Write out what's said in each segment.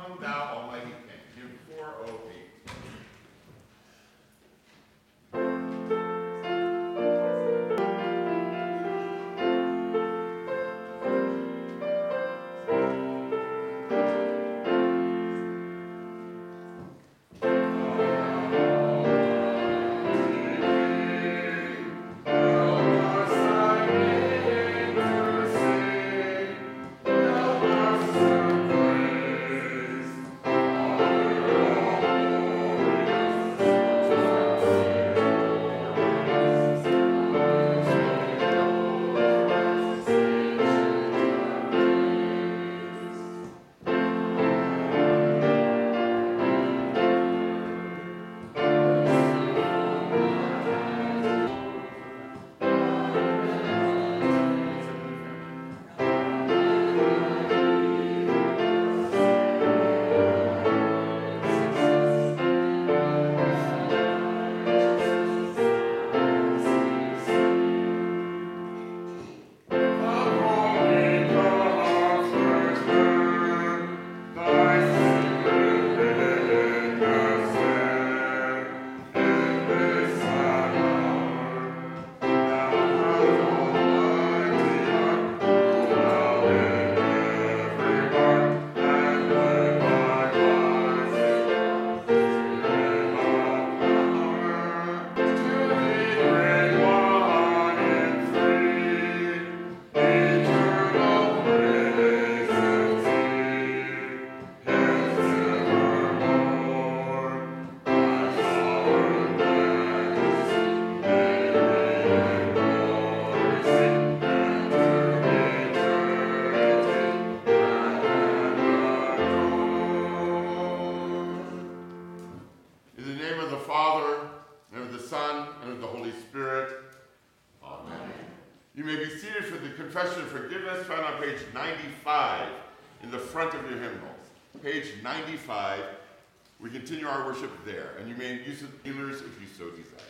Come Thou Almighty King, hymn 408. Confession of forgiveness found on page 95 in the front of your hymnals. Page 95. We continue our worship there, and you may use the kneelers if you so desire.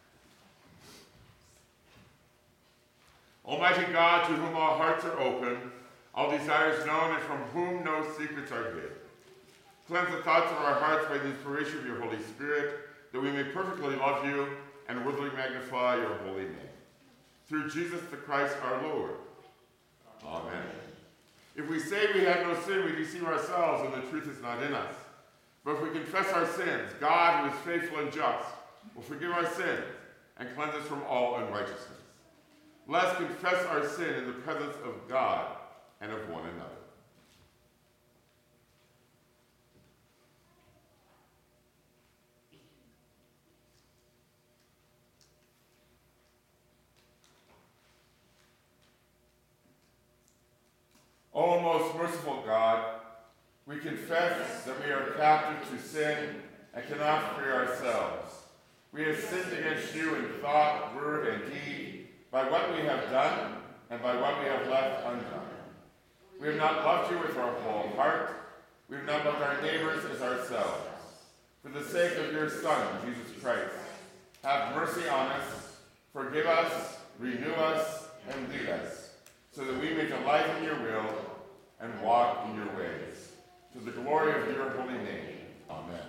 Almighty God, to whom all hearts are open, all desires known, and from whom no secrets are hid, cleanse the thoughts of our hearts by the inspiration of your Holy Spirit, that we may perfectly love you and worthily magnify your holy name. Through Jesus the Christ our Lord. Amen. If we say we have no sin, we deceive ourselves, and the truth is not in us. But if we confess our sins, God, who is faithful and just, will forgive our sins and cleanse us from all unrighteousness. Let us confess our sin in the presence of God and of one another. O most merciful God, we confess that we are captive to sin and cannot free ourselves. We have sinned against you in thought, word, and deed, by what we have done and by what we have left undone. We have not loved you with our whole heart. We have not loved our neighbors as ourselves. For the sake of your Son, Jesus Christ, have mercy on us, forgive us, renew us, and lead us, so that we may delight in your will and walk in your ways. To the glory of your holy name. Amen.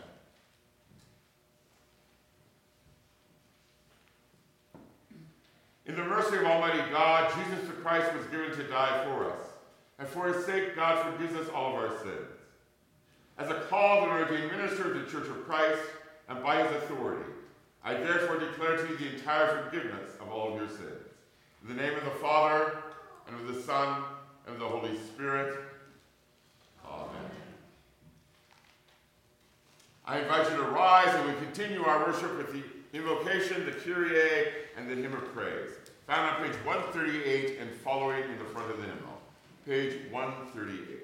In the mercy of Almighty God, Jesus the Christ was given to die for us, and for his sake God forgives us all of our sins. As a called and ordained minister of the Church of Christ, and by his authority, I therefore declare to you the entire forgiveness of all of your sins. In the name of the Father, and of the Son, and of the Holy Spirit. Amen. I invite you to rise, and we continue our worship with the invocation, the Kyrie, and the hymn of praise, found on page 138 and following in the front of the hymnal. Page 138.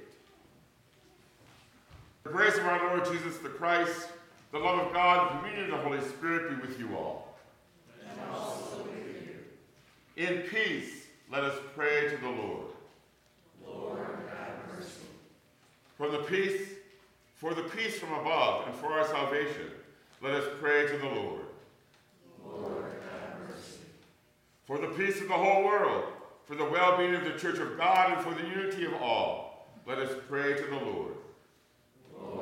The grace of our Lord Jesus the Christ, the love of God, the communion of the Holy Spirit be with you all. And also with you. In peace, let us pray to the Lord. Lord, have mercy. For the peace from above and for our salvation, let us pray to the Lord. Lord, have mercy. For the peace of the whole world, for the well-being of the Church of God, and for the unity of all, let us pray to the Lord. Lord,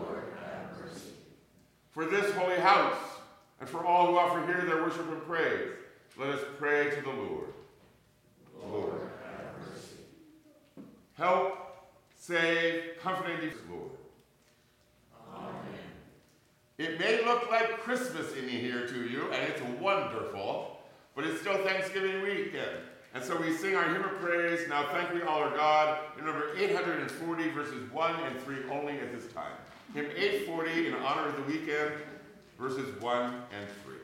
For this holy house, and for all who offer here their worship and praise, let us pray to the Lord. Lord, have mercy. Help, save, comfort, and defend, Lord. Amen. It may look like Christmas in here to you, and it's wonderful, but it's still Thanksgiving weekend. And so we sing our hymn of praise, Now Thank We All Our God, in number 840, verses 1 and 3 only at this time. Hymn 840, in honor of the weekend, verses 1 and 3.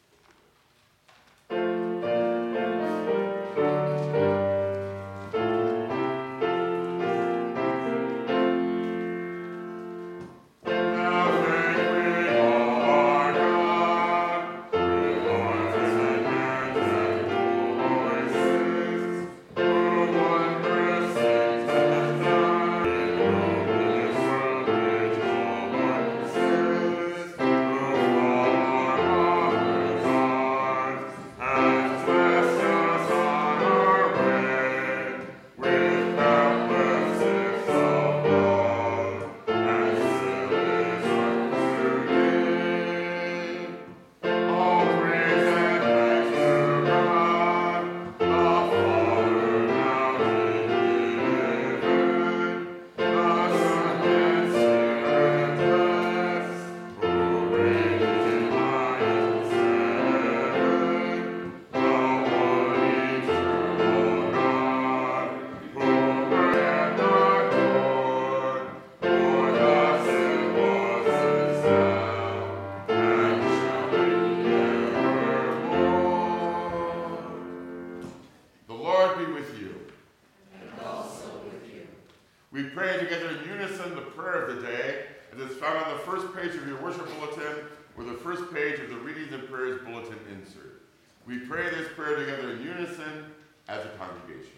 We pray this prayer together in unison as a congregation.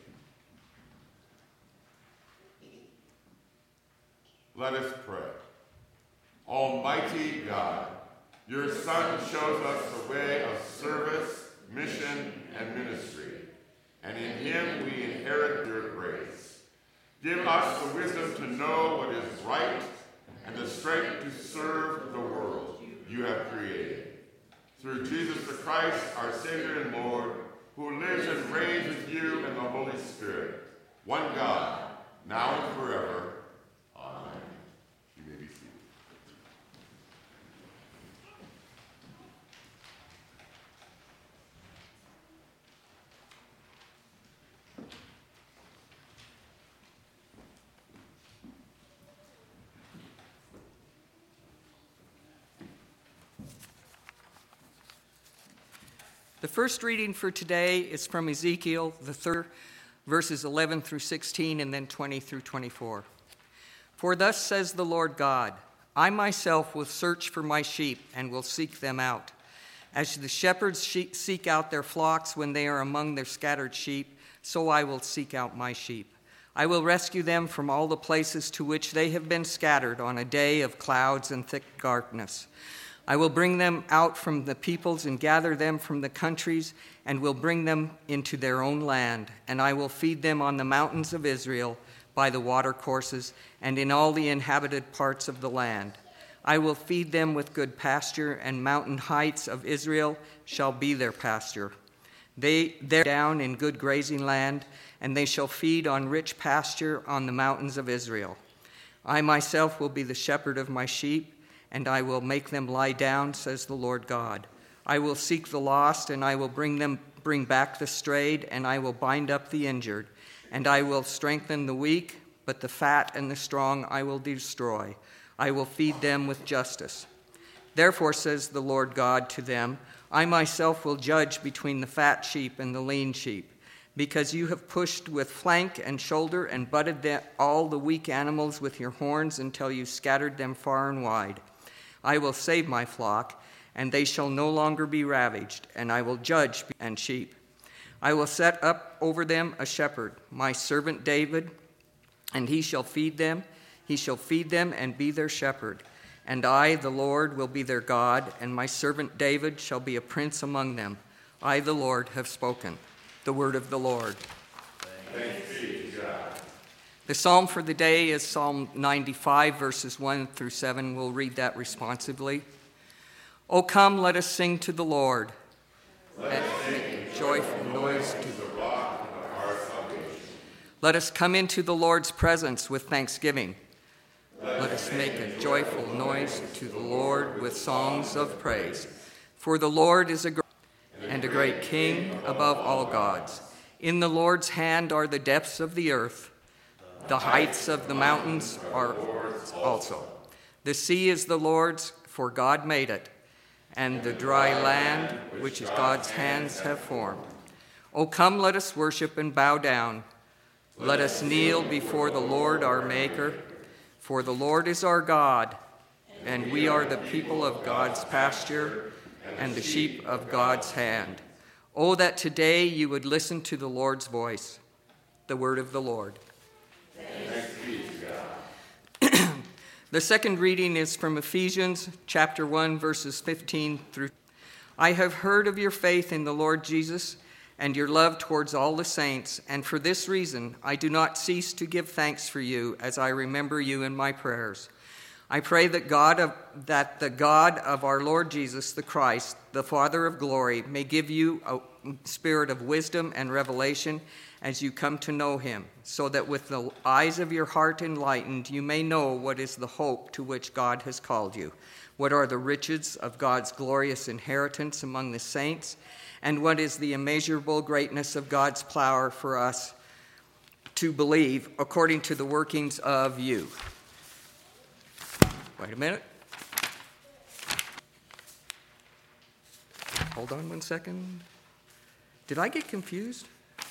Let us pray. Almighty God, your Son shows us the way of service, mission, and ministry, and in him we inherit your grace. Give us the wisdom to know what is right and the strength to serve the world you have created. Through Jesus the Christ, our Savior and Lord, who lives and reigns with you and the Holy Spirit, one God, now and forever. Amen. You may be seated. The first reading for today is from Ezekiel, the 3rd, verses 11 through 16, and then 20 through 24. For thus says the Lord God, I myself will search for my sheep and will seek them out. As the shepherds seek out their flocks when they are among their scattered sheep, so I will seek out my sheep. I will rescue them from all the places to which they have been scattered on a day of clouds and thick darkness. I will bring them out from the peoples and gather them from the countries and will bring them into their own land, and I will feed them on the mountains of Israel by the watercourses and in all the inhabited parts of the land. I will feed them with good pasture, and mountain heights of Israel shall be their pasture. They down in good grazing land, and they shall feed on rich pasture on the mountains of Israel. I myself will be the shepherd of my sheep, and I will make them lie down, says the Lord God. I will seek the lost, and I will bring back the strayed, and I will bind up the injured, and I will strengthen the weak, but the fat and the strong I will destroy. I will feed them with justice. Therefore, says the Lord God to them, I myself will judge between the fat sheep and the lean sheep, because you have pushed with flank and shoulder and butted all the weak animals with your horns until you scattered them far and wide. I will save my flock, and they shall no longer be ravaged, and I will judge and sheep. I will set up over them a shepherd, my servant David, and he shall feed them. He shall feed them and be their shepherd. And I, the Lord, will be their God, and my servant David shall be a prince among them. I, the Lord, have spoken. The word of the Lord. Thanks be to God. The psalm for the day is Psalm 95, verses 1 through 7. We'll read that responsively. O come, let us sing to the Lord. Let us make a joyful noise to the rock of our salvation. Let us come into the Lord's presence with thanksgiving. Let us make a joyful noise to the Lord with songs of praise. For the Lord is a great King above all gods. In the Lord's hand are the depths of the earth. The heights of the mountains are also. The sea is the Lord's, for God made it, and the dry land which God's hands have formed. O come, let us worship and bow down. Let us kneel before the Lord our Maker. For the Lord is our God, and we are the people of God's pasture and the sheep of God's hand. Oh, that today you would listen to the Lord's voice. The word of the Lord. Thanks be to God. The second reading is from Ephesians chapter 1, verses 15 through. I have heard of your faith in the Lord Jesus and your love towards all the saints, and for this reason I do not cease to give thanks for you as I remember you in my prayers. I pray that the God of our Lord Jesus the Christ, the Father of glory, may give you a spirit of wisdom and revelation as you come to know him, so that with the eyes of your heart enlightened, you may know what is the hope to which God has called you, what are the riches of God's glorious inheritance among the saints, and what is the immeasurable greatness of God's power for us to believe according to the workings of you. Wait a minute. Hold on 1 second. Did I get confused?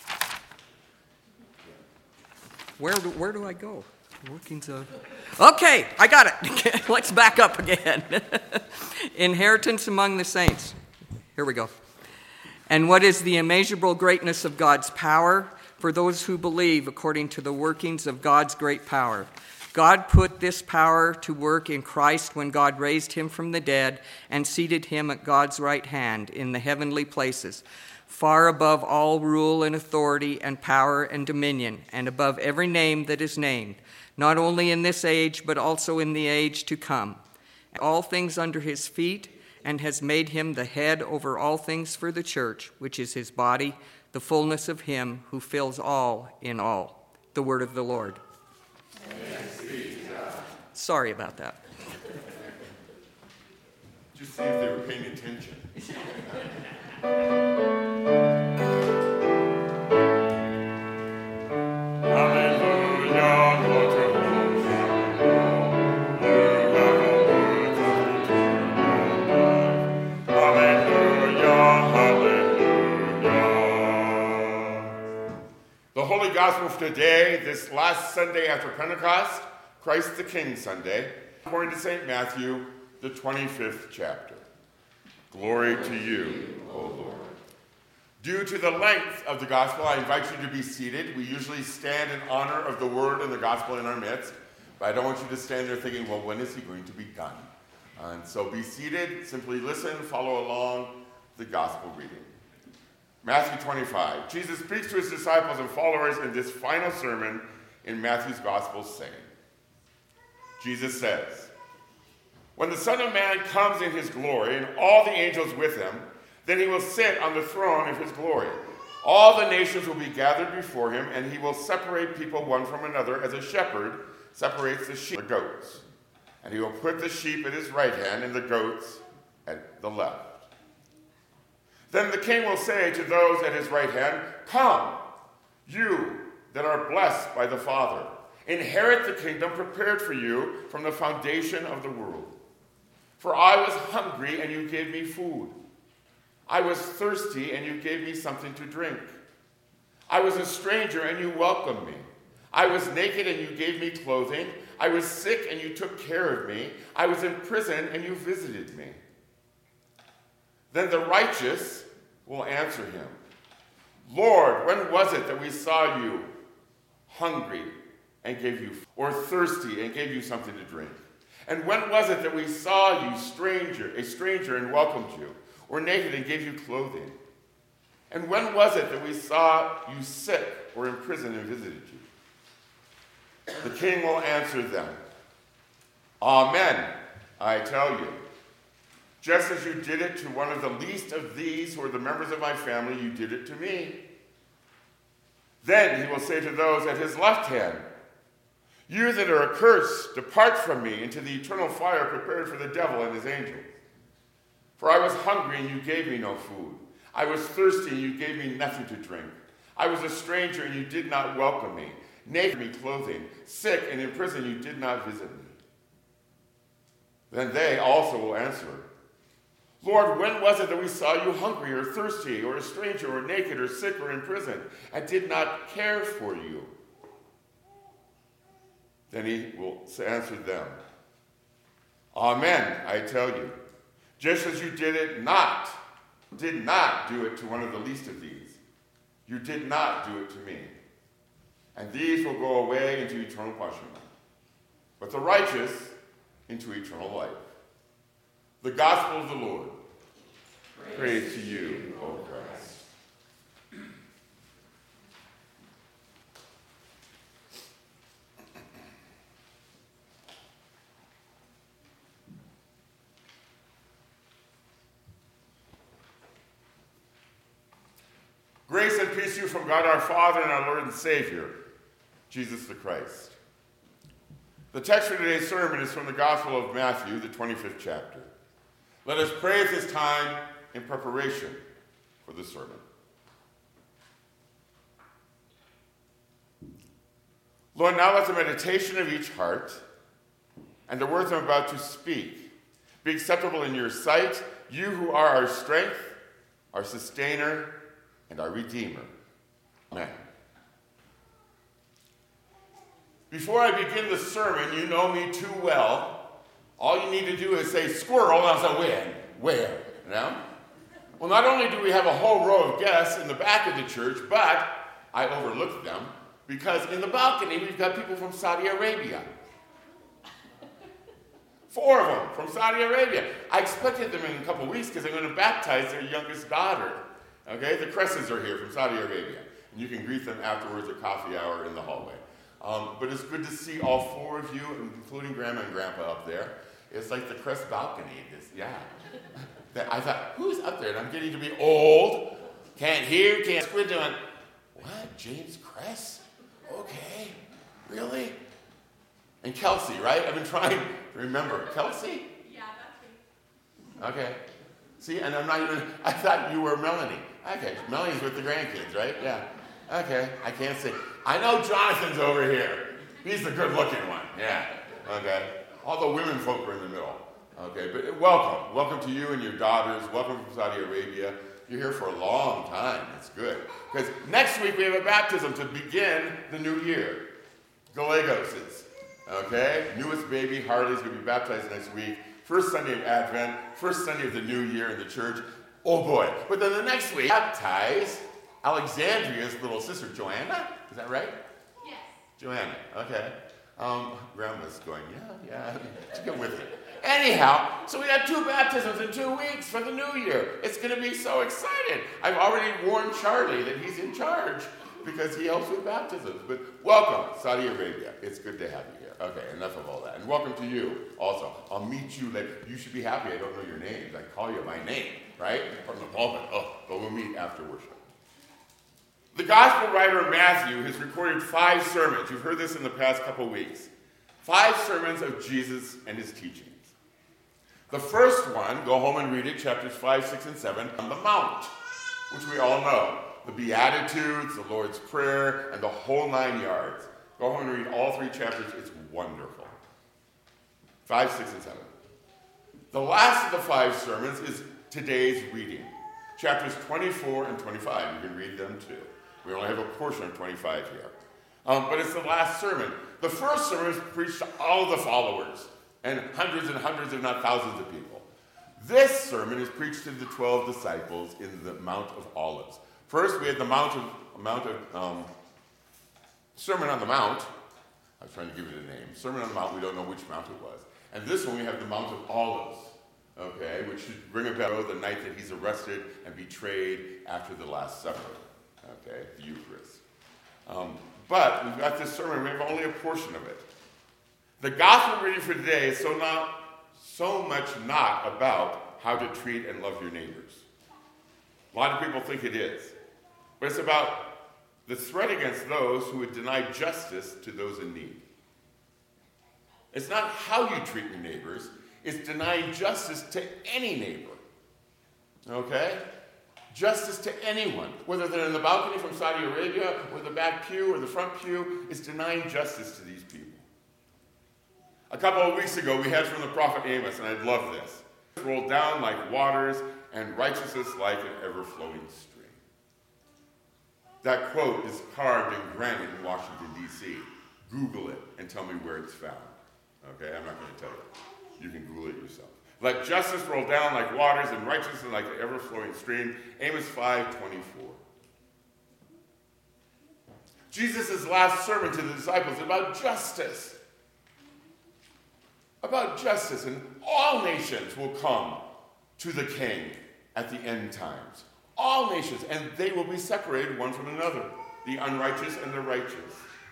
Where do I go? Workings of... Okay, I got it. Let's back up again. Inheritance among the saints. Here we go. And what is the immeasurable greatness of God's power for those who believe according to the workings of God's great power? God put this power to work in Christ when God raised him from the dead and seated him at God's right hand in the heavenly places, far above all rule and authority and power and dominion, and above every name that is named, not only in this age, but also in the age to come. All things under his feet, and has made him the head over all things for the church, which is his body, the fullness of him who fills all in all. The word of the Lord. Sorry about that. Just see if they were paying attention. Hallelujah, Lord, to whom shall go? You have a word of eternal life. Hallelujah, hallelujah. The Holy Gospel for today, this last Sunday after Pentecost, Christ the King Sunday, according to St. Matthew, the 25th chapter. Glory to you, O Lord. Due to the length of the gospel, I invite you to be seated. We usually stand in honor of the word and the gospel in our midst, but I don't want you to stand there thinking, well, when is he going to be done? And so be seated, simply listen, follow along the gospel reading. Matthew 25. Jesus speaks to his disciples and followers in this final sermon in Matthew's gospel, saying, Jesus says, when the Son of Man comes in his glory and all the angels with him, then he will sit on the throne of his glory. All the nations will be gathered before him, and he will separate people one from another as a shepherd separates the sheep from the goats. And he will put the sheep at his right hand and the goats at the left. Then the king will say to those at his right hand, come, you that are blessed by the Father. Inherit the kingdom prepared for you from the foundation of the world. For I was hungry, and you gave me food. I was thirsty, and you gave me something to drink. I was a stranger, and you welcomed me. I was naked, and you gave me clothing. I was sick, and you took care of me. I was in prison, and you visited me. Then the righteous will answer him, Lord, when was it that we saw you hungry and gave you, or thirsty and gave you something to drink? And when was it that we saw you a stranger and welcomed you, or naked and gave you clothing? And when was it that we saw you sick or in prison and visited you? The king will answer them, Amen, I tell you. Just as you did it to one of the least of these who are the members of my family, you did it to me. Then he will say to those at his left hand, you that are accursed, depart from me into the eternal fire prepared for the devil and his angels. For I was hungry, and you gave me no food. I was thirsty, and you gave me nothing to drink. I was a stranger, and you did not welcome me. Naked, me clothing. Sick, and in prison, you did not visit me. Then they also will answer, Lord, when was it that we saw you hungry or thirsty or a stranger or naked or sick or in prison and did not care for you? Then he will answer them, Amen, I tell you, just as you did not do it to one of the least of these, you did not do it to me. And these will go away into eternal punishment, but the righteous into eternal life. The gospel of the Lord. Praise to you, O Christ. Grace and peace to you from God our Father and our Lord and Savior, Jesus the Christ. The text for today's sermon is from the Gospel of Matthew, the 25th chapter. Let us pray at this time in preparation for the sermon. Lord, now let the meditation of each heart and the words I'm about to speak be acceptable in your sight, you who are our strength, our sustainer, and our Redeemer. Amen. Before I begin the sermon, you know me too well. All you need to do is say, squirrel, and I'll say, where? You know? Well, not only do we have a whole row of guests in the back of the church, but I overlooked them because in the balcony we've got people from Saudi Arabia. 4 of them from Saudi Arabia. I expected them in a couple of weeks because I'm going to baptize their youngest daughter. Okay, the Cresses are here from Saudi Arabia, and you can greet them afterwards at coffee hour in the hallway. But it's good to see all 4 of you, including Grandma and Grandpa up there. It's like the Crest balcony. I thought, who's up there? And I'm getting to be old, can't hear, can't squint. Doing, what? James Crest? Okay, really? And Kelsey, right? I've been trying to remember. Kelsey? Yeah, that's me. Okay. See, and I thought you were Melanie. Okay, Melanie's with the grandkids, right? Yeah. Okay, I can't see. I know Jonathan's over here. He's the good-looking one. Yeah. Okay. All the women folk are in the middle. Okay, but welcome. Welcome to you and your daughters. Welcome from Saudi Arabia. You're here for a long time. That's good. Because next week we have a baptism to begin the new year. Gallegos' okay? Newest baby, Harley's going to be baptized next week. First Sunday of Advent, first Sunday of the new year in the church. Oh boy. But then the next week, baptize Alexandria's little sister, Joanna. Is that right? Yes. Joanna, okay. Grandma's going, yeah, just get with it. Anyhow, so we got 2 baptisms in 2 weeks for the new year. It's going to be so exciting. I've already warned Charlie that he's in charge because he helps with baptisms. But welcome, Saudi Arabia. It's good to have you here. Okay, enough of all that. And welcome to you also. I'll meet you later. You should be happy I don't know your names. I call you by name, right? From the pulpit. But we'll meet after worship. The gospel writer Matthew has recorded 5 sermons. You've heard this in the past couple weeks. 5 sermons of Jesus and his teachings. The first one, go home and read it, chapters 5, 6, and 7, on the Mount, which we all know. The Beatitudes, the Lord's Prayer, and the whole 9 yards. Go home and read all 3 chapters. It's wonderful. 5, 6, and 7. The last of the 5 sermons is today's reading. Chapters 24 and 25. You can read them too. We only have a portion of 25 here. But it's the last sermon. The first sermon is preached to all of the followers, and hundreds, if not thousands of people. This sermon is preached to the 12 disciples in the Mount of Olives. First, we had the Sermon on the Mount. I was trying to give it a name. Sermon on the Mount, we don't know which mount it was. And this one, we have the Mount of Olives, okay, which should bring about the night that he's arrested and betrayed after the Last Supper, okay, the Eucharist. But we've got this sermon, we have only a portion of it. The gospel reading for today is so much not about how to treat and love your neighbors. A lot of people think it is. But it's about the threat against those who would deny justice to those in need. It's not how you treat your neighbors, it's denying justice to any neighbor. Okay? Justice to anyone, whether they're in the balcony from Saudi Arabia, or the back pew, or the front pew, is denying justice to these people. A couple of weeks ago, we had from the prophet Amos, and I love this. Rolled down like waters, and righteousness like an ever-flowing stream. That quote is carved in granite in Washington, D.C. Google it and tell me where it's found. Okay, I'm not going to tell you. You can Google it yourself. Let justice roll down like waters and righteousness like an ever-flowing stream. Amos 5:24. Jesus' last sermon to the disciples is about justice. About justice, and all nations will come to the King at the end times. All nations, and they will be separated one from another, the unrighteous and the righteous.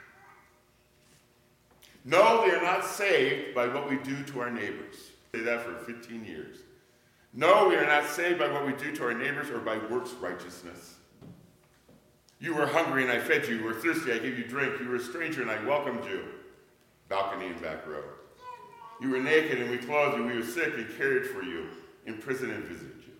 No, they are not saved by what we do to our neighbors. I say that for 15 years. No, we are not saved by what we do to our neighbors or by works righteousness. You were hungry and I fed you. You were thirsty, I gave you drink. You were a stranger and I welcomed you. Balcony and back row. You were naked and we clothed you. We were sick and cared for you. In prison and visited you.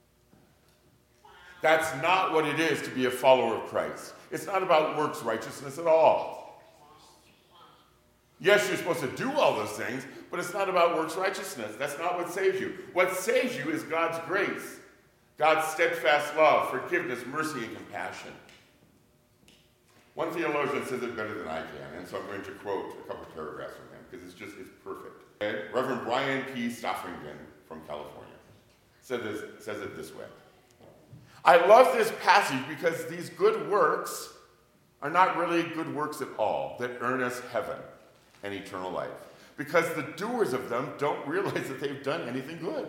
That's not what it is to be a follower of Christ. It's not about works righteousness at all. Yes, you're supposed to do all those things, but it's not about works righteousness. That's not what saves you. What saves you is God's grace, God's steadfast love, forgiveness, mercy, and compassion. One theologian says it better than I can, and so I'm going to quote a couple paragraphs from him, because it's perfect. Okay? Reverend Brian P. Stoffringen from California says it this way. I love this passage because these good works are not really good works at all that earn us heaven and eternal life, because the doers of them don't realize that they've done anything good.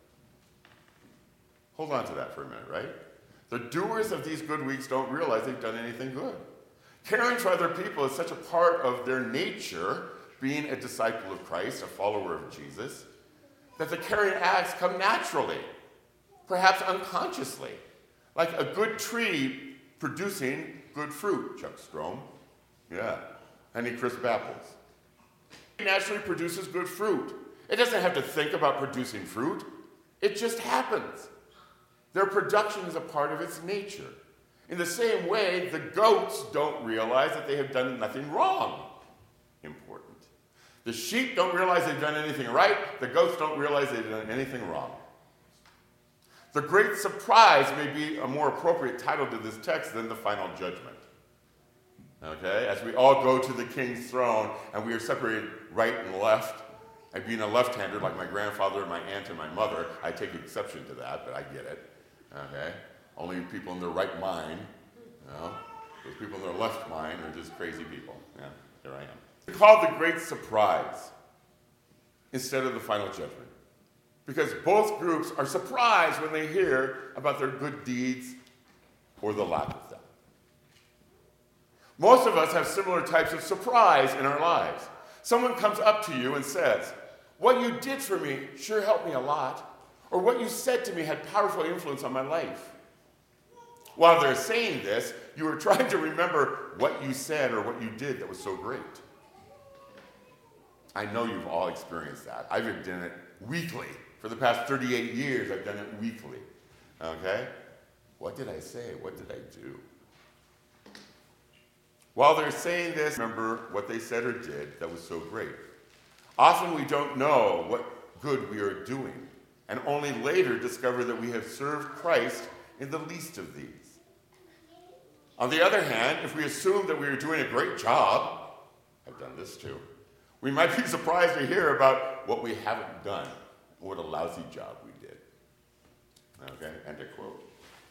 Hold on to that for a minute, right? The doers of these good works don't realize they've done anything good. Caring for other people is such a part of their nature, being a disciple of Christ, a follower of Jesus, that the caring acts come naturally, perhaps unconsciously, like a good tree producing good fruit, Chuck Strom. Yeah, Honeycrisp apples. It naturally produces good fruit. It doesn't have to think about producing fruit. It just happens. Their production is a part of its nature. In the same way, the goats don't realize that they have done nothing wrong. Important. The sheep don't realize they've done anything right. The goats don't realize they've done anything wrong. The great surprise may be a more appropriate title to this text than the final judgment. Okay? As we all go to the King's throne and we are separated right and left, and being a left-hander like my grandfather, my aunt, and my mother, I take exception to that, but I get it. Okay? Only people in their right mind, you know? Those people in their left mind are just crazy people. Yeah, here I am. It's called the great surprise instead of the final judgment. Because both groups are surprised when they hear about their good deeds or the lack of them. Most of us have similar types of surprise in our lives. Someone comes up to you and says, "What you did for me sure helped me a lot," or "What you said to me had powerful influence on my life." While they're saying this, you are trying to remember what you said or what you did that was so great. I know you've all experienced that. I've done it weekly. For the past 38 years, I've done it weekly. Okay? What did I say? What did I do? While they're saying this, remember what they said or did that was so great. Often we don't know what good we are doing, and only later discover that we have served Christ in the least of these. On the other hand, if we assume that we are doing a great job, I've done this too, we might be surprised to hear about what we haven't done, and what a lousy job we did. Okay, and to quote.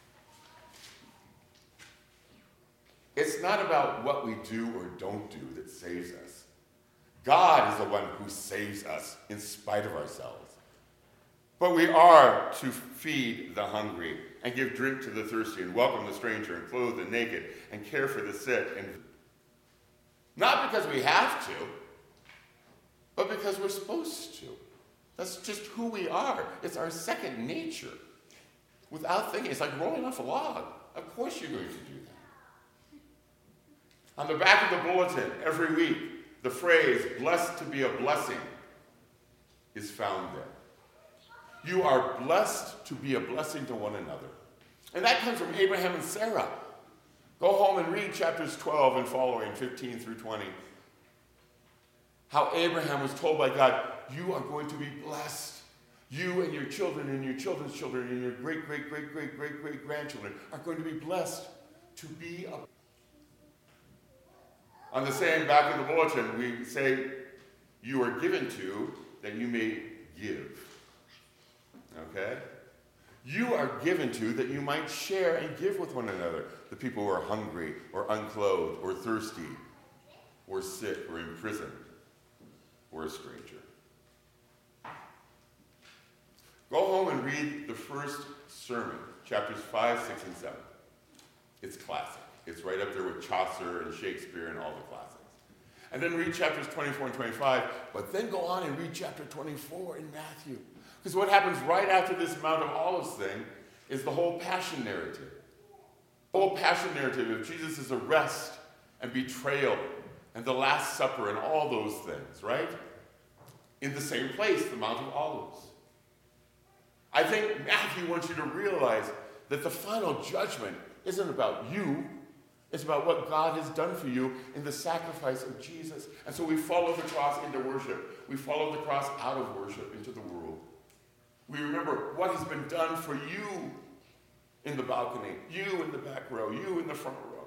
It's not about what we do or don't do that saves us. God is the one who saves us in spite of ourselves. But we are to feed the hungry and give drink to the thirsty and welcome the stranger and clothe the naked and care for the sick. And not because we have to, but because we're supposed to. That's just who we are. It's our second nature. Without thinking, it's like rolling off a log. Of course you're going to do that. On the back of the bulletin, every week, the phrase, blessed to be a blessing, is found there. You are blessed to be a blessing to one another. And that comes from Abraham and Sarah. Go home and read chapters 12 and following, 15 through 20. How Abraham was told by God, you are going to be blessed. You and your children and your children's children and your great-great-great-great-great-great-grandchildren are going to be blessed to be a... On the same back of the bulletin, we say, you are given to that you may give. Okay? You are given to that you might share and give with one another. The people who are hungry or unclothed or thirsty or sick or imprisoned or a stranger. Go home and read the first sermon, chapters 5, 6, and 7. It's classic. It's right up there with Chaucer and Shakespeare and all the classics. And then read chapters 24 and 25, but then go on and read chapter 24 in Matthew. Because what happens right after this Mount of Olives thing is the whole passion narrative. The whole passion narrative of Jesus' arrest and betrayal and the Last Supper and all those things, right? In the same place, the Mount of Olives. I think Matthew wants you to realize that the final judgment isn't about you. It's about what God has done for you in the sacrifice of Jesus. And so we follow the cross into worship. We follow the cross out of worship into the world. We remember what has been done for you in the balcony, you in the back row, you in the front row.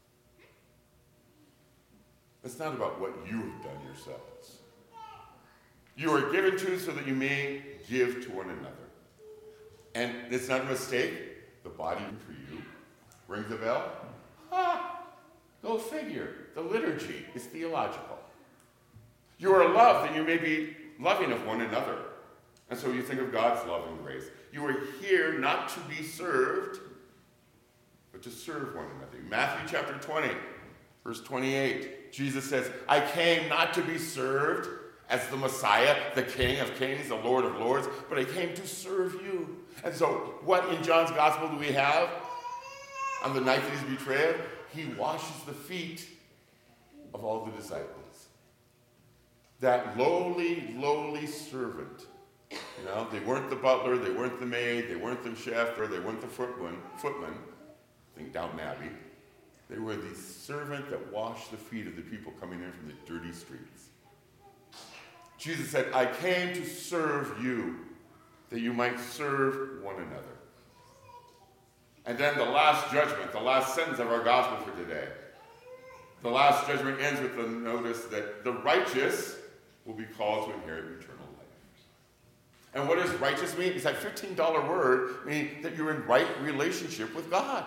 It's not about what you have done yourselves. You are given to so that you may give to one another. And it's not a mistake. The body for you rings a bell. Go figure. The liturgy is theological. You are loved that you may be loving of one another. And so you think of God's love and grace. You are here not to be served, but to serve one another. Matthew chapter 20, verse 28. Jesus says, I came not to be served as the Messiah, the King of Kings, the Lord of Lords, but I came to serve you. And so what in John's Gospel do we have? On the night that he's betrayed, he washes the feet of all the disciples. That lowly, lowly servant. You know, they weren't the butler, they weren't the maid, they weren't the chef, or they weren't the footman. Think Downton Abbey. They were the servant that washed the feet of the people coming in from the dirty streets. Jesus said, I came to serve you, that you might serve one another. And then the last judgment, the last sentence of our gospel for today. The last judgment ends with the notice that the righteous will be called to inherit eternal life. And what does righteous mean? It's that $15 word meaning that you're in right relationship with God.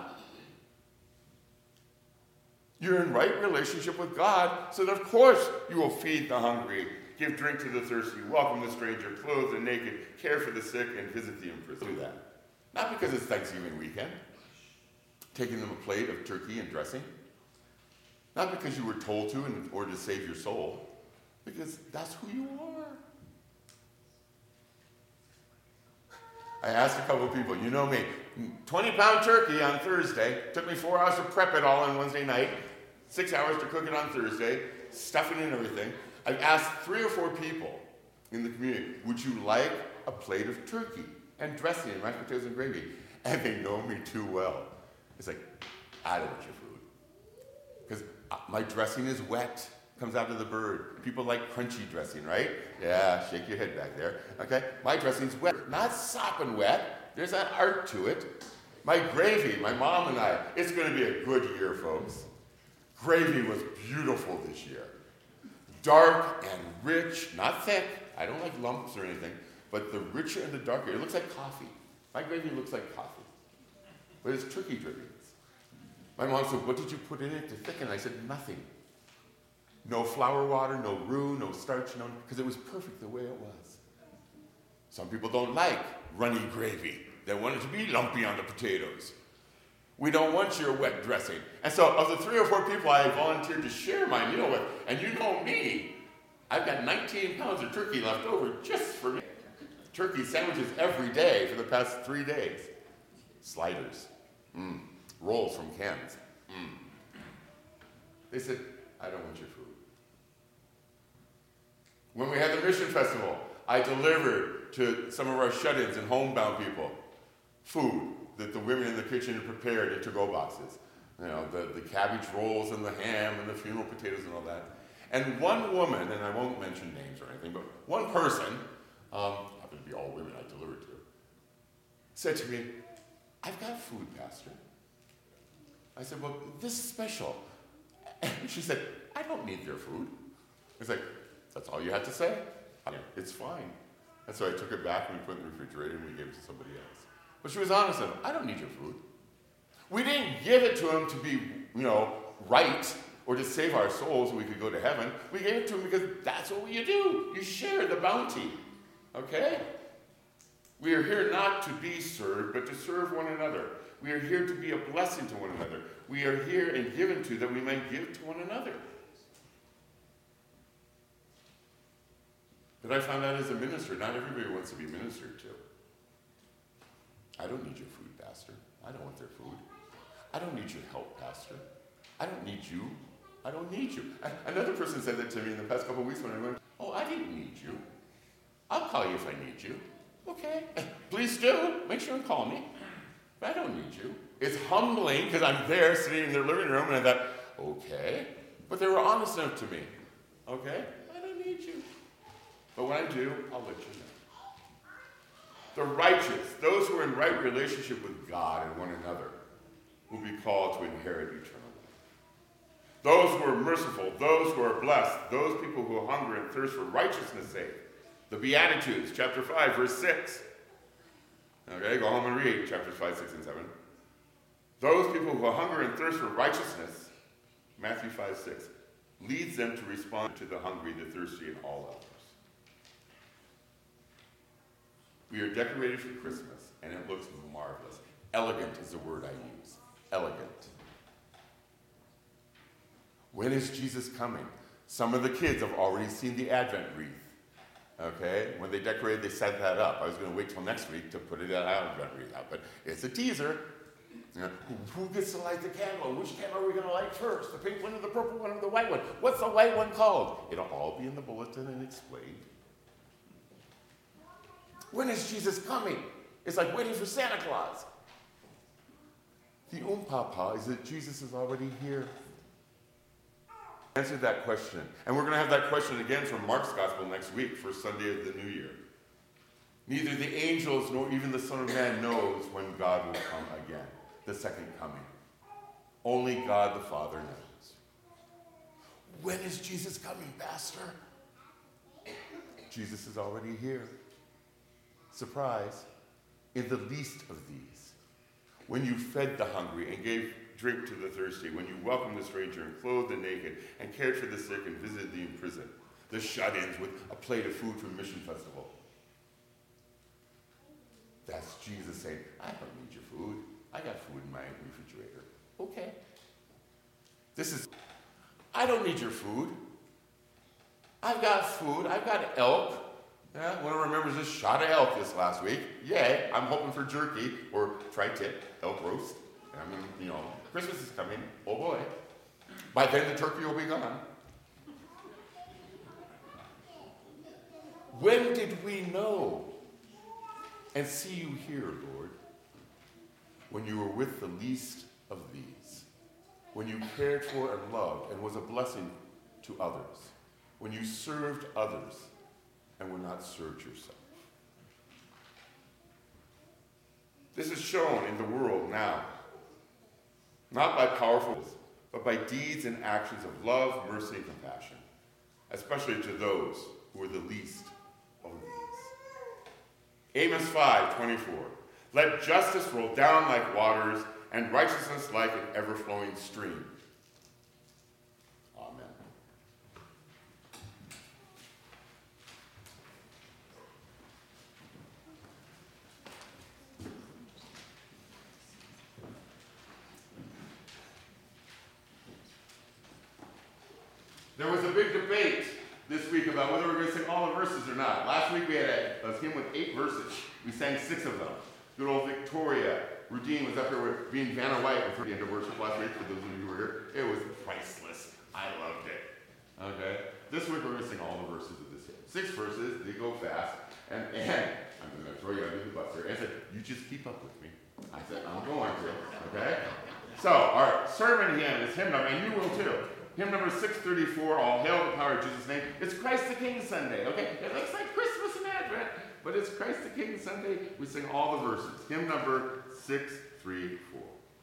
You're in right relationship with God, so that of course you will feed the hungry, give drink to the thirsty, welcome the stranger, clothe the naked, care for the sick, and visit the imprisoned. Do that. Not because it's Thanksgiving weekend, taking them a plate of turkey and dressing. Not because you were told to in order to save your soul, because that's who you are. I asked a couple of people, you know me, 20-pound turkey on Thursday, took me 4 hours to prep it all on Wednesday night, 6 hours to cook it on Thursday, stuffing and everything. I've asked 3 or 4 people in the community, would you like a plate of turkey and dressing and mashed potatoes and gravy? And they know me too well. It's like, I don't want your food. Because my dressing is wet, comes out of the bird. People like crunchy dressing, right? Yeah, shake your head back there. Okay? My dressing's wet. Not sopping wet. There's an art to it. My gravy, my mom and I, it's going to be a good year, folks. Gravy was beautiful this year. Dark and rich, not thick. I don't like lumps or anything. But the richer and the darker, it looks like coffee. My gravy looks like coffee. But it's turkey drippings. My mom said, what did you put in it to thicken? I said, nothing. No flour water, no roux, no starch, because it was perfect the way it was. Some people don't like runny gravy. They want it to be lumpy on the potatoes. We don't want your wet dressing. And so of the 3 or 4 people I volunteered to share my meal with, and you know me, I've got 19 pounds of turkey left over just for me. turkey sandwiches every day for the past 3 days. Sliders. Rolls from cans. They said, I don't want your food. When we had the mission festival, I delivered to some of our shut-ins and homebound people food that the women in the kitchen had prepared in to-go boxes. You know, the cabbage rolls and the ham and the funeral potatoes and all that. And one woman, and I won't mention names or anything, but one person, happened to be all women I delivered to, said to me, I've got food, Pastor. I said, well, this is special. And she said, I don't need your food. It's like, that's all you had to say? It's fine. And so I took it back and we put it in the refrigerator and we gave it to somebody else. But she was honest with him. I don't need your food. We didn't give it to him to be, right or to save our souls so we could go to heaven. We gave it to him because that's what you do. You share the bounty. Okay? We are here not to be served, but to serve one another. We are here to be a blessing to one another. We are here and given to that we might give to one another. But I found out as a minister, not everybody wants to be ministered to. I don't need your food, Pastor. I don't want their food. I don't need your help, Pastor. I don't need you. I don't need you. Another person said that to me in the past couple of weeks when I went, oh, I didn't need you. I'll call you if I need you. Okay. Please do. Make sure and call me. But I don't need you. It's humbling because I'm there sitting in their living room and I thought, okay. But they were honest enough to me. Okay. I don't need you. But when I do, I'll let you know. The righteous, those who are in right relationship with God and one another, will be called to inherit eternal life. Those who are merciful, those who are blessed, those people who hunger and thirst for righteousness' sake. The Beatitudes, chapter 5, verse 6. Okay, go home and read chapters 5, 6, and 7. Those people who hunger and thirst for righteousness, Matthew 5, 6, leads them to respond to the hungry, the thirsty, and all others. We are decorated for Christmas, and it looks marvelous. Elegant is the word I use. Elegant. When is Jesus coming? Some of the kids have already seen the Advent wreath. Okay? When they decorated, they set that up. I was going to wait till next week to put it Advent wreath out, but it's a teaser. Who gets to light the candle? Which candle are we going to light first? The pink one or the purple one or the white one? What's the white one called? It'll all be in the bulletin and explained. When is Jesus coming? It's like waiting for Santa Claus. The papa is that Jesus is already here. Answer that question. And we're going to have that question again from Mark's Gospel next week, first Sunday of the New Year. Neither the angels nor even the Son of Man knows when God will come again, the second coming. Only God the Father knows. When is Jesus coming, Pastor? Jesus is already here. Surprise, in the least of these. When you fed the hungry and gave drink to the thirsty, when you welcomed the stranger and clothed the naked and cared for the sick and visited the imprisoned, the shut-ins with a plate of food from Mission Festival. That's Jesus saying, I don't need your food. I got food in my refrigerator. Okay. I don't need your food. I've got food. I've got elk. Yeah, one remembers this shot of elk this last week. Yay, I'm hoping for jerky or tri-tip, elk roast. I mean, Christmas is coming. Oh boy. By then the turkey will be gone. When did we know and see you here, Lord? When you were with the least of these. When you cared for and loved and was a blessing to others. When you served others and were not served yourself. This is shown in the world now, not by powerful, but by deeds and actions of love, mercy, and compassion, especially to those who are the least of these. Amos 5:24. Let justice roll down like waters, and righteousness like an ever-flowing stream. Amen. There was a big debate this week about whether we're going to sing all the verses or not. Last week we had a hymn with 8 verses. We sang 6 of them. Good old Victoria Rudine was up here with being Vanna White with her end of worship last week, for those of you who were here. It was priceless. I loved it. Okay? This week we're going to sing all the verses of this hymn. 6 verses, they go fast. And I'm going to throw you under the bus here. And I said, you just keep up with me. I said, I'm going to. Okay? So, our sermon hymn is hymn number, and you will too. Hymn number 634, All Hail the Power of Jesus' Name. It's Christ the King Sunday. Okay? It looks like Christmas and Advent, but it's Christ the King Sunday. We sing all the verses. Hymn number 634.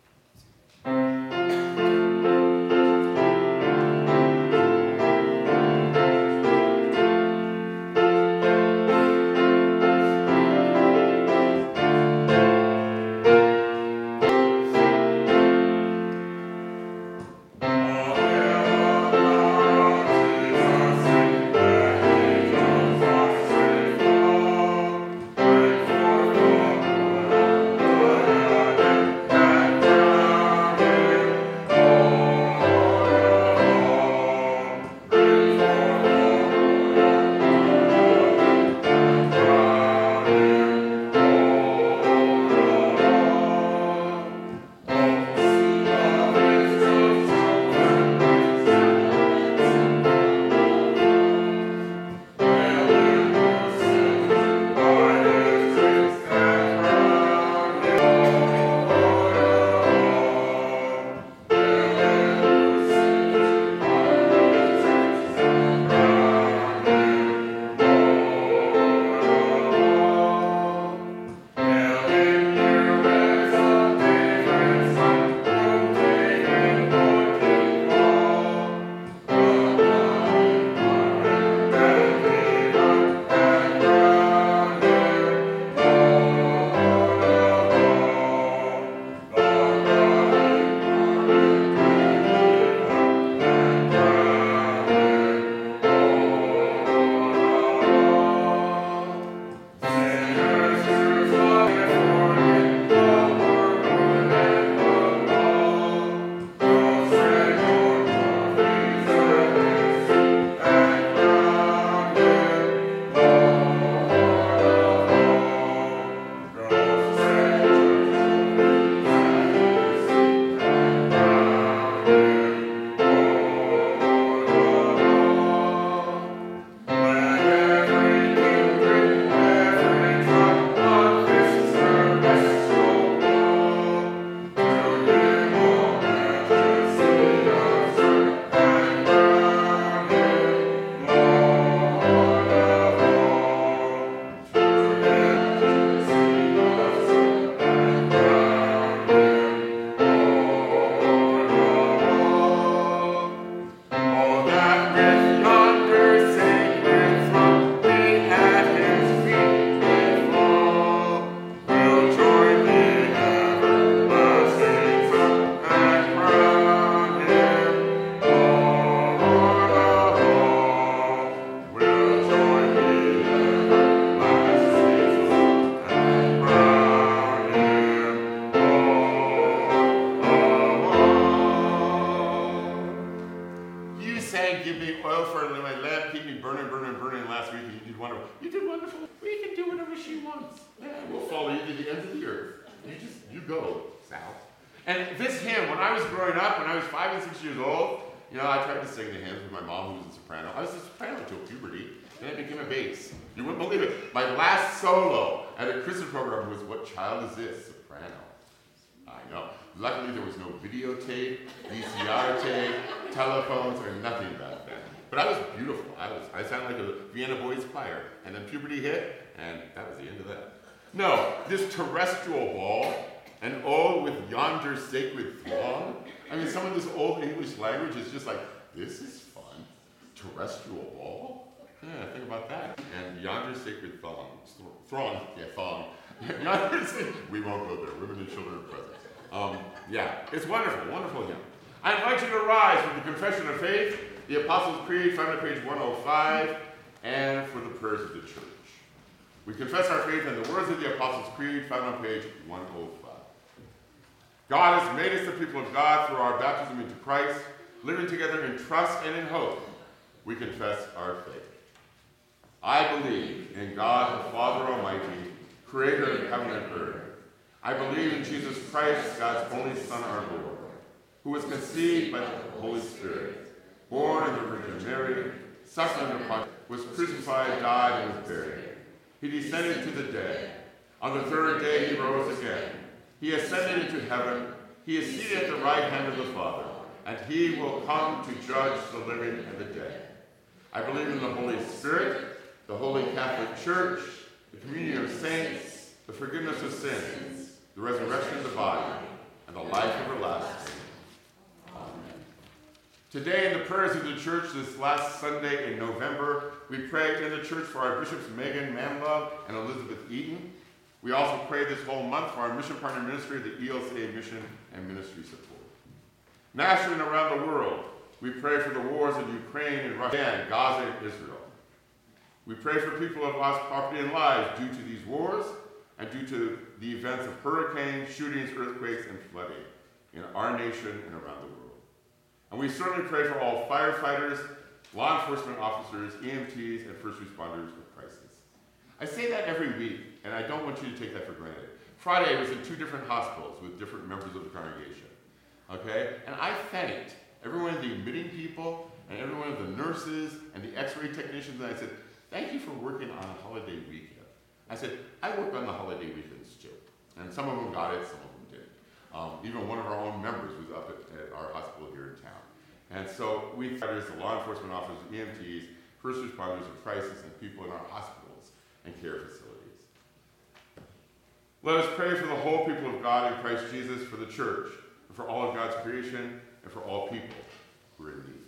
Telephones or nothing back then. But I was beautiful. I sounded like a Vienna Boys choir. And then puberty hit, and that was the end of that. No, this terrestrial ball, and all with yonder sacred throng. I mean, some of this old English language is just like, this is fun. Terrestrial ball? Yeah, think about that. And yonder sacred throng. Yonder we won't go there. Women and children are present. Yeah, it's wonderful, wonderful hymn. I invite you to rise for the Confession of Faith, the Apostles' Creed, found on page 105, and for the prayers of the church. We confess our faith in the words of the Apostles' Creed, found on page 105. God has made us the people of God through our baptism into Christ, living together in trust and in hope. we confess our faith. I believe in God the Father Almighty, creator of heaven and earth. I believe in Jesus Christ, God's only Son, our Lord, who was conceived by the Holy Spirit, born of the Virgin Mary, suffered under Pontius, was crucified, died, and was buried. He descended to the dead. On the third day he rose again. He ascended into heaven. He is seated at the right hand of the Father, and he will come to judge the living and the dead. I believe in the Holy Spirit, the Holy Catholic Church, the communion of saints, the forgiveness of sins, the resurrection of the body, and the life everlasting. Amen. Today in the prayers of the church this last Sunday in November, we pray in the church for our bishops Megan Manlove and Elizabeth Eaton. We also pray this whole month for our mission partner ministry of the ELCA Mission and Ministry Support. Nationally and around the world, we pray for the wars in Ukraine and Russia and Gaza and Israel. We pray for people who have lost property and lives due to these wars and due to the events of hurricanes, shootings, earthquakes, and flooding in our nation and around the world. And we certainly pray for all firefighters, law enforcement officers, EMTs, and first responders of crisis. I say that every week, and I don't want you to take that for granted. Friday I was in 2 different hospitals with different members of the congregation. Okay? And I thanked every one of the admitting people and every one of the nurses and the x-ray technicians, and I said, thank you for working on a holiday weekend. I said, I work on the holiday weekends too. And some of them got it, some of them didn't. Even one of our own members was up at our hospital here in town. And so we fighters, the law enforcement officers, EMTs, first responders of crisis, and people in our hospitals and care facilities. Let us pray for the whole people of God in Christ Jesus, for the church, and for all of God's creation, and for all people who are in need.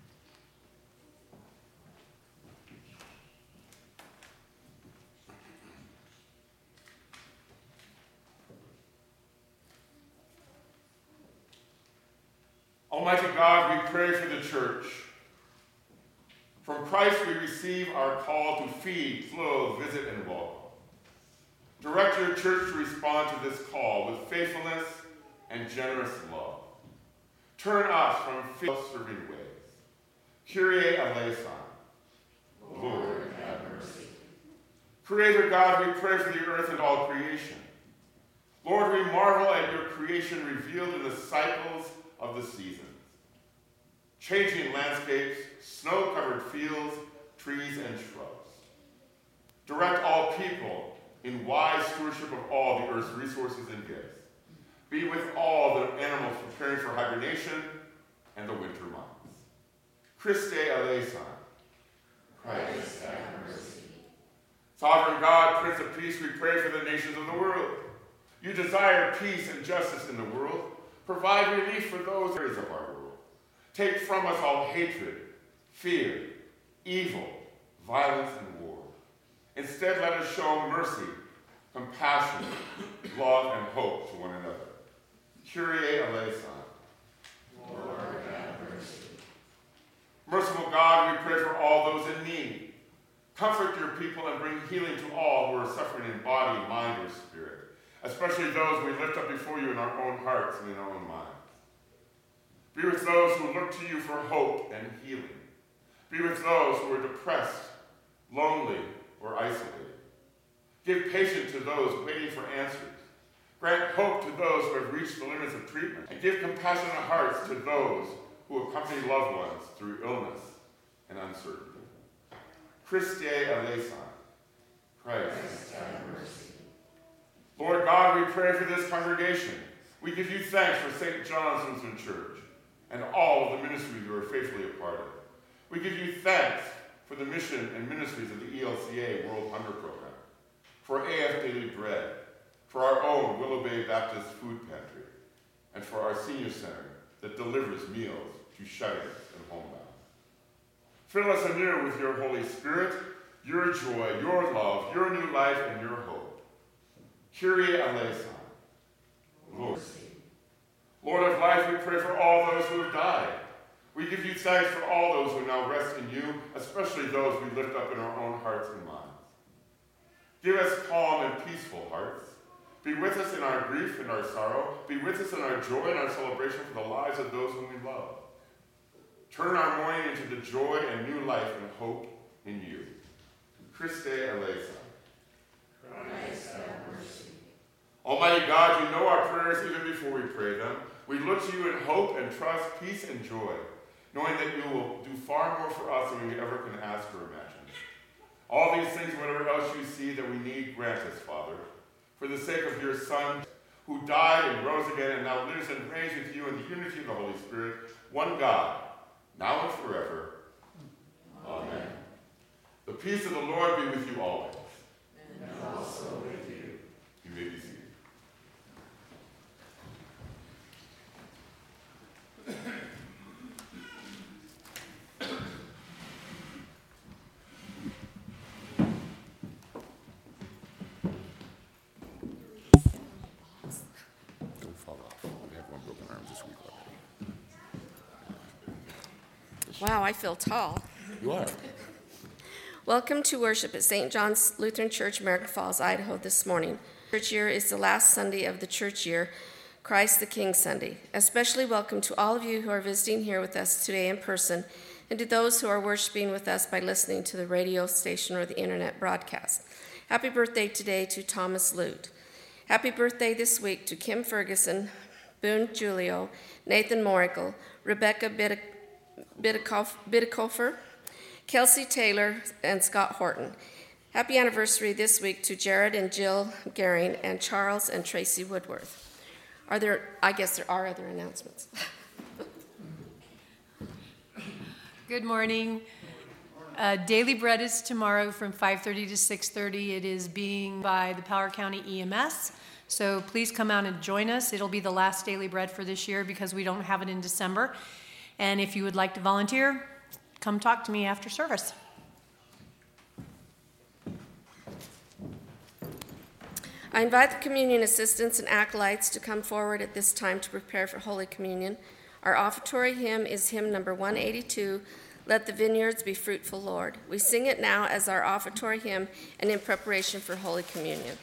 Almighty God, we pray for the church. From Christ we receive our call to feed, clothe, visit, and welcome. Direct your church to respond to this call with faithfulness and generous love. Turn us from self-serving ways. Kyrie eleison. Lord, have mercy. Creator God, we pray for the earth and all creation. Lord, we marvel at your creation revealed in the cycles of the seasons. Changing landscapes, snow-covered fields, trees, and shrubs. Direct all people in wise stewardship of all the earth's resources and gifts. Be with all the animals preparing for hibernation and the winter months. Christe eleison. Christ have mercy. Sovereign God, Prince of Peace, we pray for the nations of the world. You desire peace and justice in the world. Provide relief for those areas of our world. Take from us all hatred, fear, evil, violence, and war. Instead, let us show mercy, compassion, love, and hope to one another. Kyrie eleison. Lord, have mercy. Merciful God, we pray for all those in need. Comfort your people and bring healing to all who are suffering in body, mind, or spirit, especially those we lift up before you in our own hearts and in our own minds. Be with those who look to you for hope and healing. Be with those who are depressed, lonely, or isolated. Give patience to those waiting for answers. Grant hope to those who have reached the limits of treatment. And give compassionate hearts to those who accompany loved ones through illness and uncertainty. Christe eleison. Christ have mercy. Lord God, we pray for this congregation. We give you thanks for St. John's Lutheran Church and all of the ministries you are faithfully a part of. We give you thanks for the mission and ministries of the ELCA World Hunger Program, for AF Daily Bread, for our own Willow Bay Baptist Food Pantry, and for our senior center that delivers meals to shut-ins and homebound. Fill us anew with your Holy Spirit, your joy, your love, your new life, and your hope. Kyrie eleison. Lord. Lord of life, we pray for all those who have died. We give you thanks for all those who now rest in you, especially those we lift up in our own hearts and minds. Give us calm and peaceful hearts. Be with us in our grief and our sorrow. Be with us in our joy and our celebration for the lives of those whom we love. Turn our mourning into the joy and new life and hope in you. Christe eleison. Christ have mercy. Almighty God, you know our prayers even before we pray them. We look to you in hope and trust, peace and joy, knowing that you will do far more for us than we ever can ask or imagine. All these things, whatever else you see that we need, grant us, Father, for the sake of your Son, who died and rose again and now lives and reigns with you in the unity of the Holy Spirit, one God, now and forever. Amen. The peace of the Lord be with you always. And also with you. You may be seated. Don't fall off. We have one broken arm this week already. Wow, I feel tall. You are. Welcome to worship at St. John's Lutheran Church, American Falls, Idaho this morning. Church year is the last Sunday of the church year, Christ the King Sunday. Especially welcome to all of you who are visiting here with us today in person, and to those who are worshiping with us by listening to the radio station or the internet broadcast. Happy birthday today to Thomas Lute. Happy birthday this week to Kim Ferguson, Boone Julio, Nathan Morikel, Rebecca Biddikofer, Kelsey Taylor, and Scott Horton. Happy anniversary this week to Jared and Jill Gehring and Charles and Tracy Woodworth. I guess there are other announcements. Good morning. Daily Bread is tomorrow from 5:30 to 6:30. It is being by the Power County EMS. So please come out and join us. It'll be the last Daily Bread for this year because we don't have it in December. And if you would like to volunteer, come talk to me after service. I invite the communion assistants and acolytes to come forward at this time to prepare for Holy Communion. Our offertory hymn is hymn number 182, Let the Vineyards Be Fruitful, Lord. We sing it now as our offertory hymn and in preparation for Holy Communion.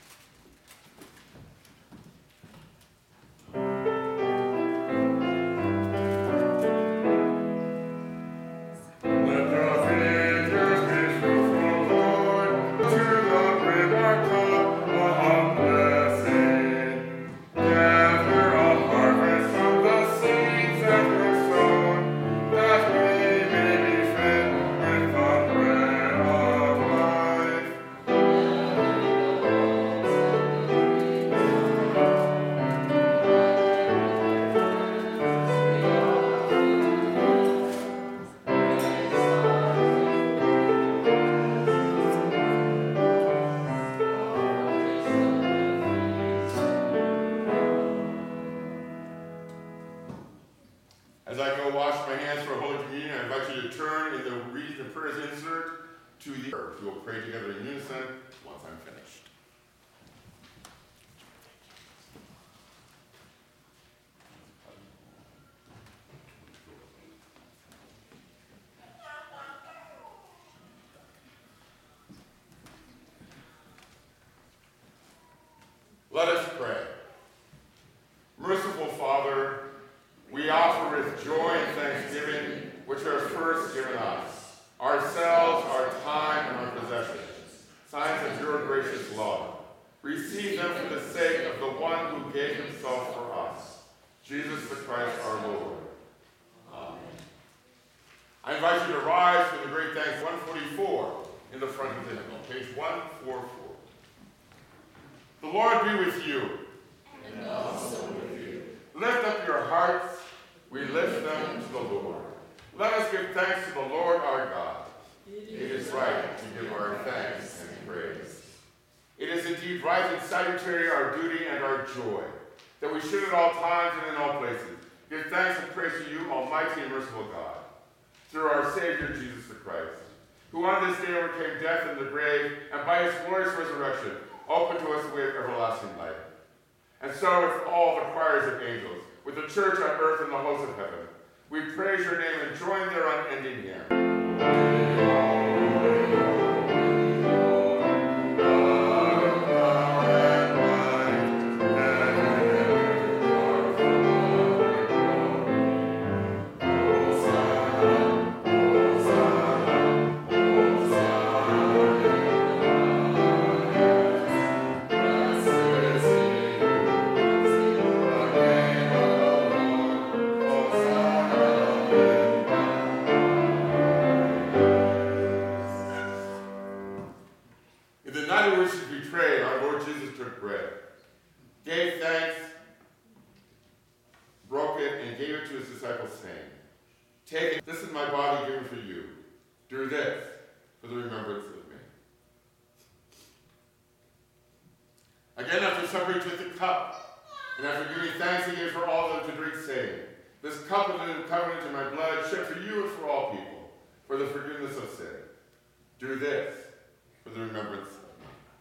As I go wash my hands for Holy Communion, I invite you to turn in the reading of prayers insert to the earth. We will pray together in unison once I'm finished. Let us pray. Merciful Father, we offer with joy and thanksgiving, which are first given us, ourselves, our time, and our possessions, signs of your gracious love. Receive them for the sake of the one who gave himself for us, Jesus the Christ our Lord. Amen. I invite you to rise for the great thanks 144 in the front of the hymn, page 144. The Lord be with you. And also with you. Lift up your hearts. We lift them to the Lord. Let us give thanks to the Lord our God. It is right to give our thanks and praise. It is indeed right and salutary, our duty and our joy, that we should at all times and in all places give thanks and praise to you, almighty and merciful God, through our Savior Jesus the Christ, who on this day overcame death and the grave, and by his glorious resurrection opened to us the way of everlasting life. And so with all the choirs of angels, with the church on earth and the hosts of heaven, we praise your name and join their unending hymn. Hosanna. In the night in which he was betrayed, our Lord Jesus took bread, gave thanks, broke it, and gave it to his disciples, saying, "Take it, this is my body given for you. Do this for the remembrance of me." Again, after supper, he took the cup, and after giving thanks, he gave for all them to drink, saying, "This cup is the new covenant in my blood, shed for you and for all people, for the forgiveness of sin. Do this for the remembrance of me."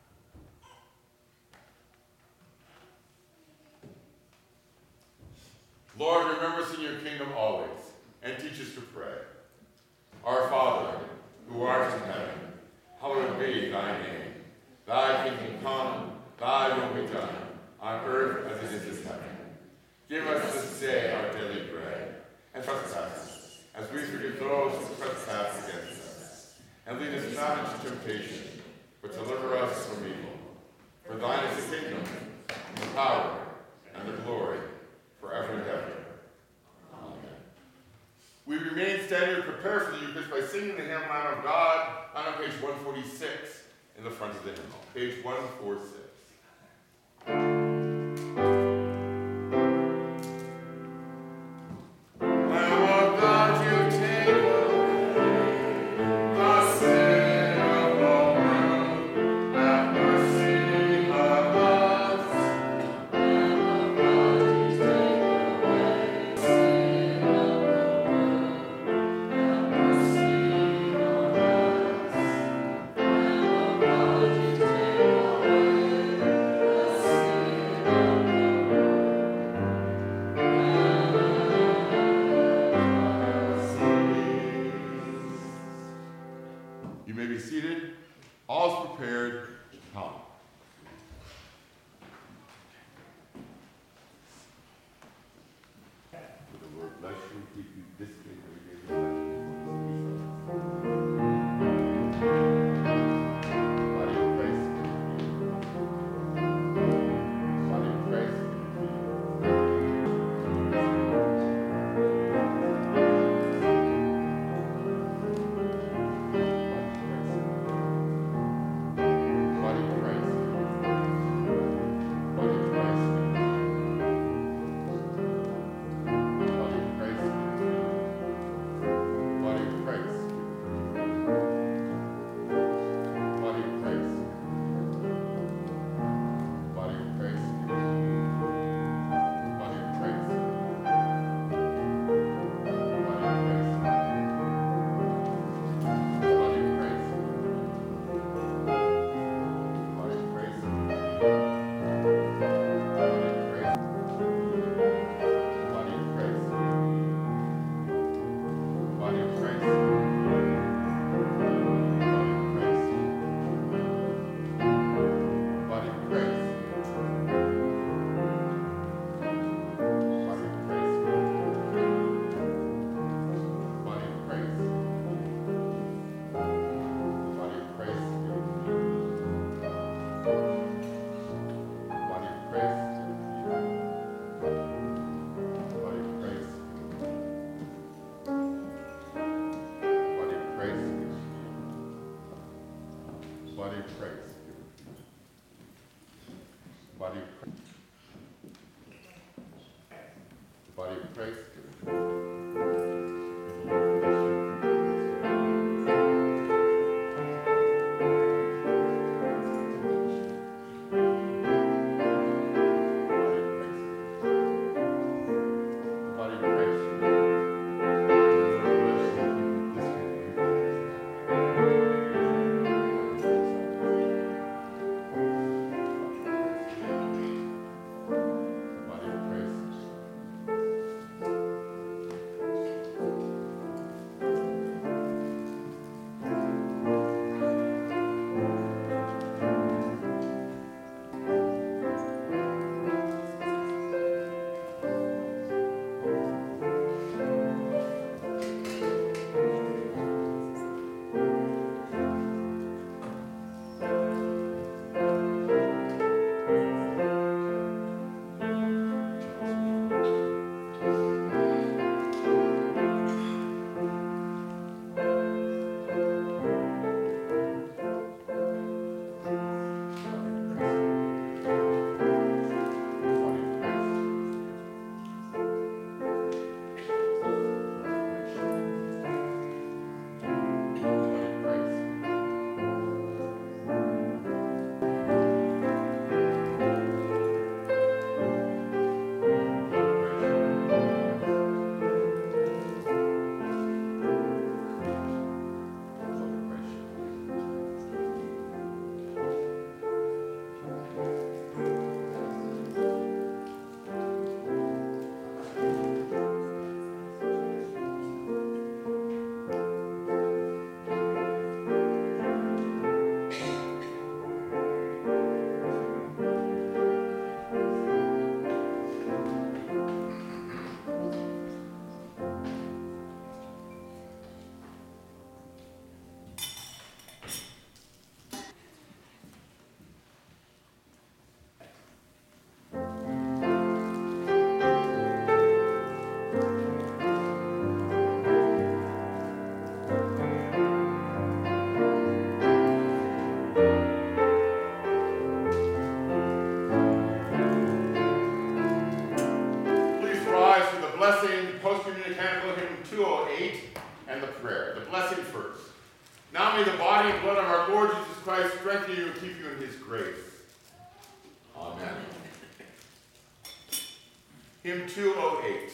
Lord, remember us in your kingdom always, and teach us to pray. Our Father, who art in heaven, hallowed be thy name. Thy kingdom come, thy will be done, on earth as it is in heaven. Give us this day our daily bread, and forgive us, as we forgive those who trespass against us. And lead us not into temptation, but deliver us from evil. For thine is the kingdom, and the power, and the glory, forever and ever. Amen. We remain standing prepared for the Eucharist by singing the hymn Lamb of God on page 146 in the front of the hymnal. Page 146. may the body and blood of our Lord Jesus Christ strengthen you and keep you in his grace. Amen. Hymn 208.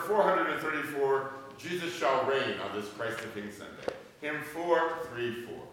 Jesus shall reign on this Christ the King Sunday. Hymn 434.